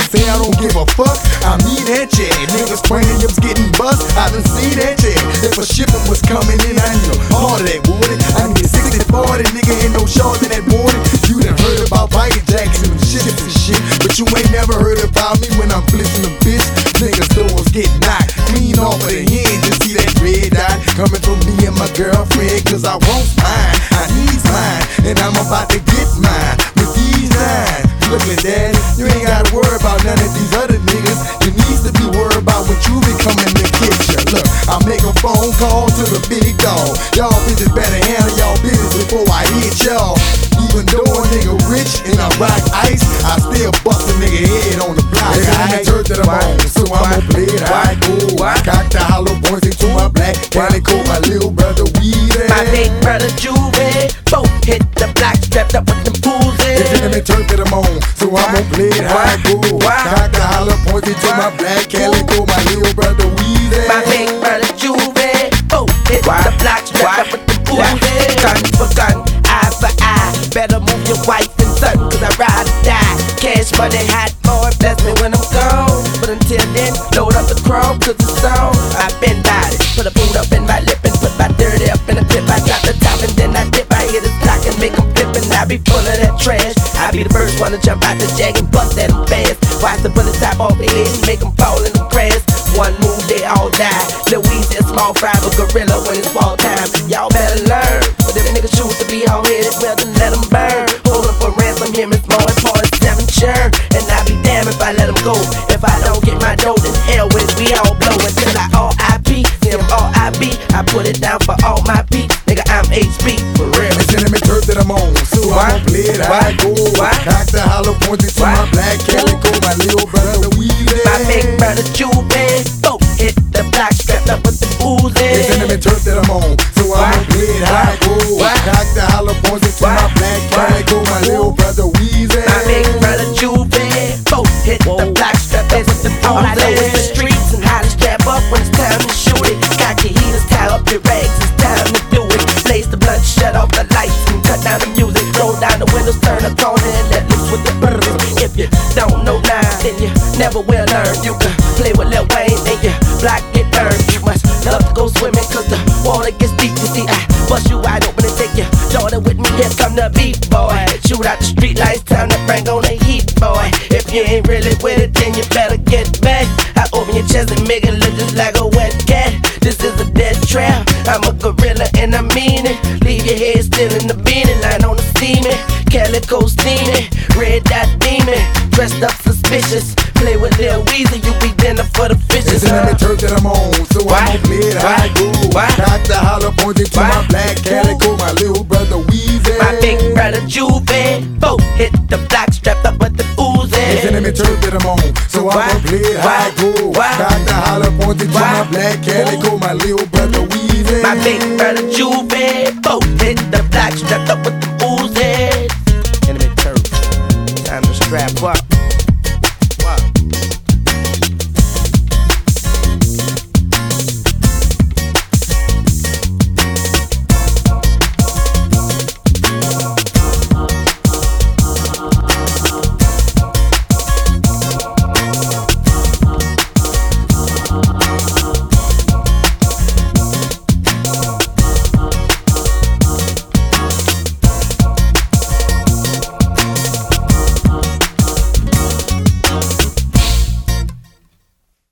say I don't give a fuck, I mean that shit. Niggas craniums getting bust, I done seen that shit. If a shipment was coming in, I need a part of that water. I need a 60-40, nigga, ain't no short in that water. You done heard about Michael Jackson and ships and shit, but you ain't never heard about me when I'm blitzing the bitch. Niggas doors get knocked clean off of the hinge. You see that red dot coming from me and my girlfriend, cause I want mine, I need mine, and I'm about to get mine with these nine. Look at that, you ain't gotta worry about none of these other niggas. You need to be worried about what you become in the kitchen. Look, I make a phone call to the big dog. Y'all bitches better handle y'all business before I hit y'all. Even though a nigga rich and I rock ice, I still bust a nigga head on the block. I'm a church that I'm on, so I'm gon' play it high cool. Cock the hollow points into my black calico, my little brother Weezy. My big brother Juve, both hit the block, strapped up with them fools in. It's in the church that I'm on, so I'm gon' play it high cool. Cock the hollow points into my black calico, my little brother Weezy. My big brother Juve, both hit the block, strapped up with them fools in. Gun for gun, eye for eye, better move your wife and son, cause I ride or die. Cash money, hot boy, bless me when I'm gone. But until then, load up the chrome, cause it's on. I've been by it, put a boot up in my lip and put my dirty up in a clip. I drop the top and then I dip, I hit his block and make him flip. And I be full of that trash, I be the first one to jump out the jag and bust at him fast. Watch the bullet top off the head and make him fall in the grass. One move, they all die. Louise is small fry, but gorilla when it's fall time. Y'all better learn, but if niggas choose to be hard-headed, well then let them burn. Hold up for ransom, him is more important, 7 churn. And I be damned if I let him go. If I don't get my dough, then hell with we all blow until I R.I.P. Him R.I.B. I put it down for all my peeps. Nigga, I'm HB, for real. It's in the turf that I'm on, so I'm gon' play it high cool. Cock the hollow points into my black calico, my little brother Weezy. My big brother Juve, both hit the block, strapped up with the oozes. It's in the turf that I'm on, so I'm gon' play it high cool. Cock the hollow points into my black calico, my little brother Weezy. My big brother Juve, both hit the block, strapped up with the oozes. All I know is the streets and how to strap up when it's time to shoot it. Got your heaters, tie up your rags, it's time to do it. Blaze the blunt, shut off the lights and cut down the music. Roll down the windows, turn the corner and let loose with the birds. If you don't know now, then you never will learn. You can play with Lil Wayne and your block get burned. You must love to go swimming cause the water gets deep. You see, I bust you wide open and take your daughter with me. Here come the beat boy. Shoot out the street lights, time to bring on the heat boy. If you ain't really with it, then you better get back. I open your chest and make it look just like a wet cat. This is a dead trap, I'm a gorilla and I mean it. Leave your head still in the beanie line on the steaming. Calico steaming, red dot demon, dressed up suspicious. Play with Lil Weezy, you be dinner for the fishes. It's in the turf that I'm on, so I'm gon' play it high cool. Cock the hollow points into my black calico, my little brother Weezy. My big brother Juve, both hit the block, strapped up with the oozes. It's in the turf that I'm on, so I'm gon' play it high cool. Cock the hollow points into my black calico, my little brother Weezy. My big brother Juve, both hit the block, strapped up with the oozes. Enemy turf, time to strap up.